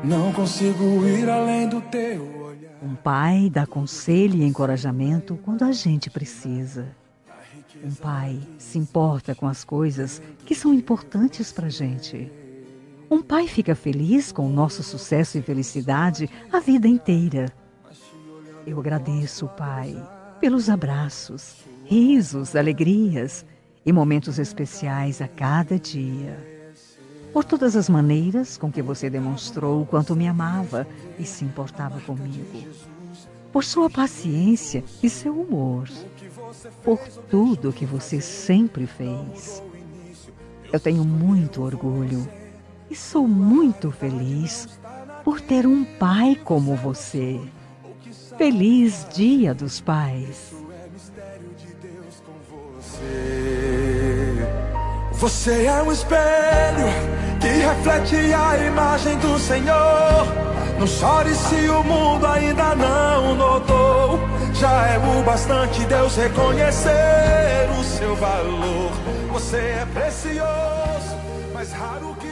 Não consigo ir além do teu olhar. Um pai dá conselho e encorajamento quando a gente precisa. Um pai se importa com as coisas que são importantes pra gente. Um pai fica feliz com o nosso sucesso e felicidade a vida inteira. Eu agradeço, Pai, pelos abraços, risos, alegrias e momentos especiais a cada dia. Por todas as maneiras com que você demonstrou o quanto me amava e se importava comigo. Por sua paciência e seu humor. Por tudo que você sempre fez. Eu tenho muito orgulho e sou muito feliz por ter um pai como você. Feliz Dia dos Pais. Você é um espelho que reflete a imagem do Senhor. Não chore se o mundo ainda não notou. Já é o bastante Deus reconhecer o seu valor. Você é precioso, mais raro que